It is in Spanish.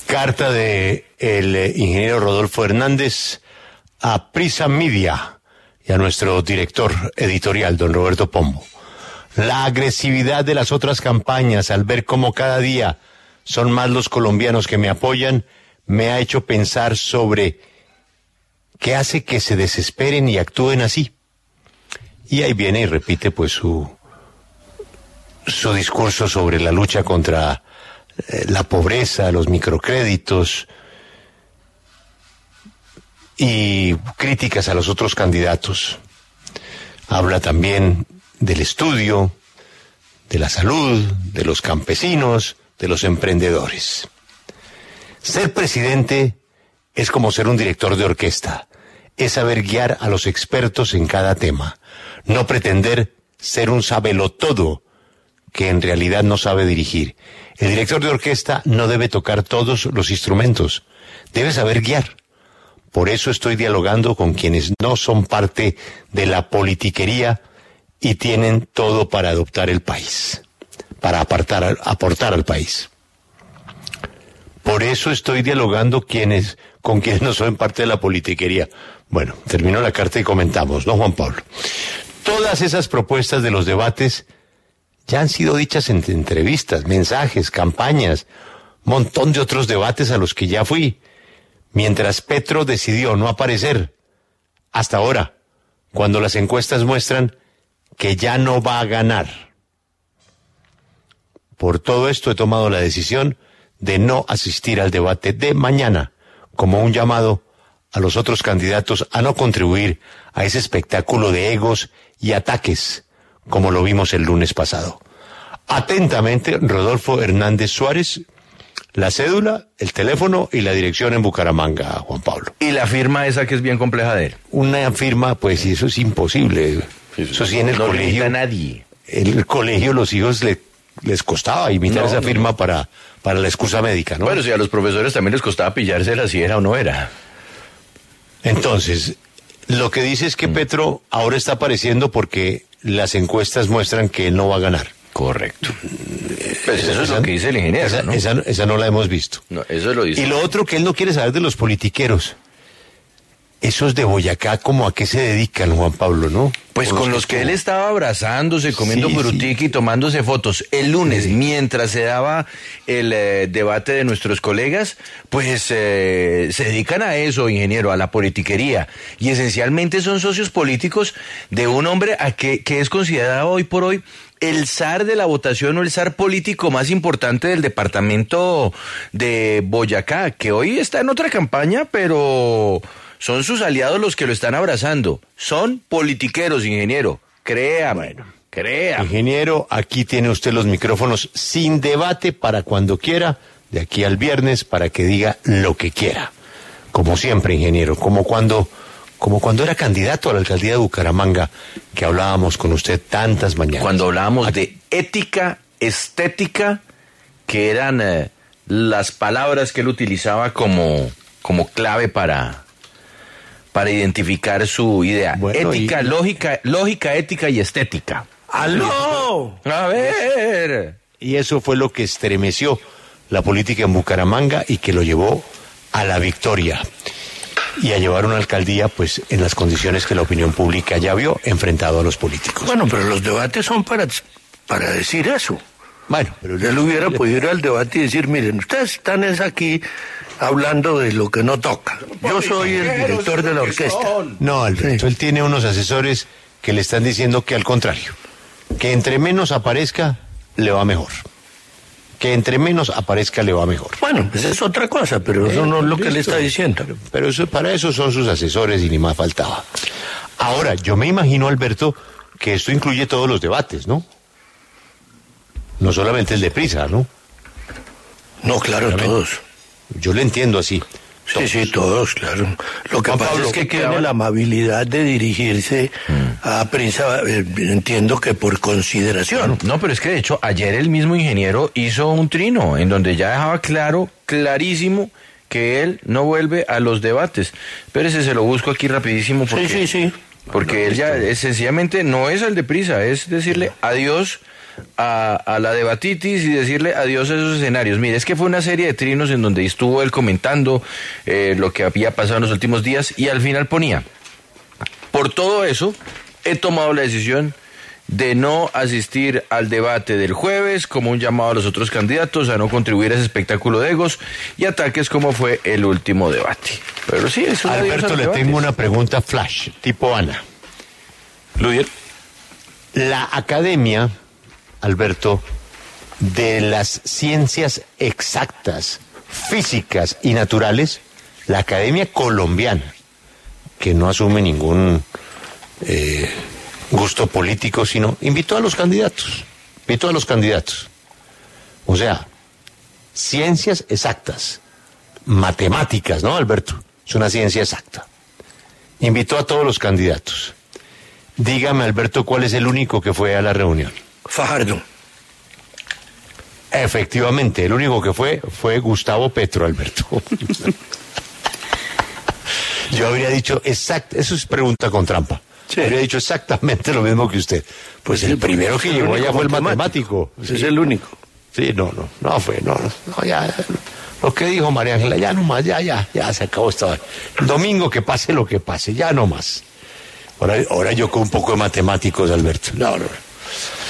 Carta de el ingeniero Rodolfo Hernández a Prisa Media y a nuestro director editorial, don Roberto Pombo. La agresividad de las otras campañas al ver cómo cada día son más los colombianos que me apoyan, me ha hecho pensar sobre qué hace que se desesperen y actúen así. Y ahí viene y repite pues su discurso sobre la lucha contra la pobreza, los microcréditos y críticas a los otros candidatos. Habla también del estudio, de la salud, de los campesinos, de los emprendedores. Ser presidente es como ser un director de orquesta, es saber guiar a los expertos en cada tema, no pretender ser un sabelotodo que en realidad no sabe dirigir. El director de orquesta no debe tocar todos los instrumentos, debe saber guiar. Por eso estoy dialogando con quienes no son parte de la politiquería y tienen todo para adoptar el país, para aportar al país. Por eso estoy dialogando con quienes no son parte de la politiquería. Bueno, terminó la carta y comentamos, ¿no, Juan Pablo? Todas esas propuestas de los debates ya han sido dichas en entrevistas, mensajes, campañas, montón de otros debates a los que ya fui, mientras Petro decidió no aparecer, hasta ahora, cuando las encuestas muestran que ya no va a ganar. Por todo esto he tomado la decisión de no asistir al debate de mañana, como un llamado a los otros candidatos a no contribuir a ese espectáculo de egos y ataques, como lo vimos el lunes pasado. Atentamente, Rodolfo Hernández Suárez, la cédula, el teléfono y la dirección en Bucaramanga, Juan Pablo. Y la firma esa que es bien compleja de él. Una firma, pues eso es imposible. Eso sí en el colegio. No nadie. En el colegio los hijos les costaba imitar esa firma para la excusa médica, ¿no? Bueno, si a los profesores también les costaba pillársela si era o no era. Entonces, lo que dice es que Petro ahora está apareciendo porque las encuestas muestran que él no va a ganar. Correcto. Pues eso es lo que dice el ingeniero, ¿no? Esa no la hemos visto. No, eso lo dice. Y lo otro que él no quiere saber de los politiqueros. Esos de Boyacá, ¿cómo a qué se dedican, Juan Pablo, no? Pues con los que él estaba abrazándose, comiendo frutica y tomándose fotos el lunes, mientras se daba el debate de nuestros colegas, pues se dedican a eso, ingeniero, a la politiquería. Y esencialmente son socios políticos de un hombre que es considerado hoy por hoy el zar de la votación o el zar político más importante del departamento de Boyacá, que hoy está en otra campaña, pero son sus aliados los que lo están abrazando. Son politiqueros, ingeniero. Créame. Bueno, créame. Ingeniero, aquí tiene usted los micrófonos sin debate para cuando quiera, de aquí al viernes, para que diga lo que quiera. Como siempre, ingeniero, como cuando era candidato a la alcaldía de Bucaramanga, que hablábamos con usted tantas mañanas. Cuando hablábamos de ética, estética, que eran las palabras que él utilizaba como clave para identificar su idea. Bueno, ética, lógica, ética y estética. ¡Aló! A ver. Y eso fue lo que estremeció la política en Bucaramanga y que lo llevó a la victoria. Y a llevar una alcaldía, pues, en las condiciones que la opinión pública ya vio, enfrentado a los políticos. Bueno, pero los debates son para decir eso. Bueno, pero él hubiera podido ir al debate y decir, miren, ustedes están aquí hablando de lo que no toca. Yo soy el director de la orquesta. No, Alberto, él tiene unos asesores que le están diciendo que al contrario, que entre menos aparezca, le va mejor. Que entre menos aparezca, le va mejor. Bueno, pues es otra cosa, pero eso no es lo que le está diciendo. Pero eso, para eso son sus asesores y ni más faltaba. Ahora, yo me imagino, Alberto, que esto incluye todos los debates, ¿no? No solamente el de Prisa, ¿no? No, claro, todos. Yo le entiendo así. Sí, todos, claro. Lo que pasa es que tiene la amabilidad de dirigirse a Prisa, entiendo que por consideración. No, pero es que de hecho ayer el mismo ingeniero hizo un trino en donde ya dejaba clarísimo que él no vuelve a los debates. Espérese, se lo busco aquí rapidísimo porque, sí. Porque él ya sencillamente no es el de Prisa, es decirle adiós a la debatitis y decirle adiós a esos escenarios. Mire, es que fue una serie de trinos en donde estuvo él comentando lo que había pasado en los últimos días y al final ponía: por todo eso, he tomado la decisión de no asistir al debate del jueves, como un llamado a los otros candidatos a no contribuir a ese espectáculo de egos y ataques como fue el último debate. Pero sí, es un Alberto, le tengo una pregunta flash, tipo Ana. Ludier. La academia, Alberto, de las ciencias exactas, físicas y naturales, la academia colombiana, que no asume ningún gusto político, sino invitó a los candidatos. O sea, ciencias exactas, matemáticas, ¿no, Alberto? Es una ciencia exacta. Invitó a todos los candidatos. Dígame, Alberto, ¿cuál es el único que fue a la reunión? Fajardo. Efectivamente, el único que fue Gustavo Petro, Alberto. Yo habría dicho exacto, eso es pregunta con trampa. Sí. Habría dicho exactamente lo mismo que usted. Pues el primero que llegó allá fue el matemático. Sí. Es el único. Sí, no, ya. Lo que dijo María Ángela, ya nomás, ya se acabó esta hora. El domingo que pase lo que pase, ya nomás. Ahora yo con un poco de matemáticos, Alberto. No.